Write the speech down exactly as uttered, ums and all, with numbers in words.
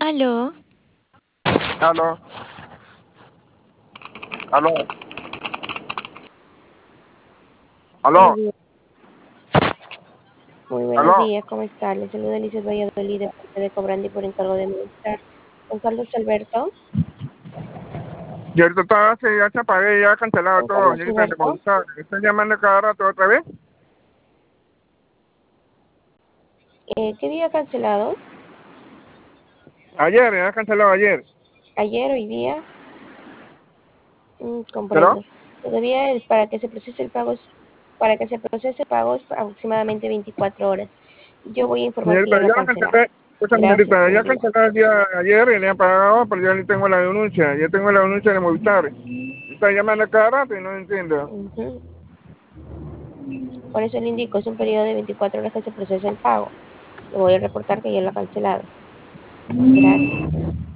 Aló, Aló, aló, Buenos aló, días, muy buenos aló. días, ¿cómo está? Les saluda Lizeth Valladolid de parte de Cobrandi por encargo de Movistar. Con Carlos Alberto, Y ahorita estaba así, ya se apagué, ya cancelado con todo, Carlos señorita de Alberto, Movistar. ¿Están llamando cada rato otra vez? eh, ¿qué día ha cancelado? Ayer, ya cancelado ayer. Ayer, hoy día, Mm, ¿Pero? comprendo. Todavía el- para que se procese el pago es, para que se procese el pago es aproximadamente veinticuatro horas. Yo voy a informar que Señorita, ya lo ha ya cancelado. cancelé, escucha Gracias, señorita, buen ya día. cancelé el día de ayer y le han pagado, pero yo ni tengo la denuncia, ya tengo la denuncia de Movistar. Están llamando cada rato y no entiendo. Ujú. Por eso le indico, es un periodo de veinticuatro horas que se procesa el pago. Le voy a reportar que ya lo ha cancelado. Gracias.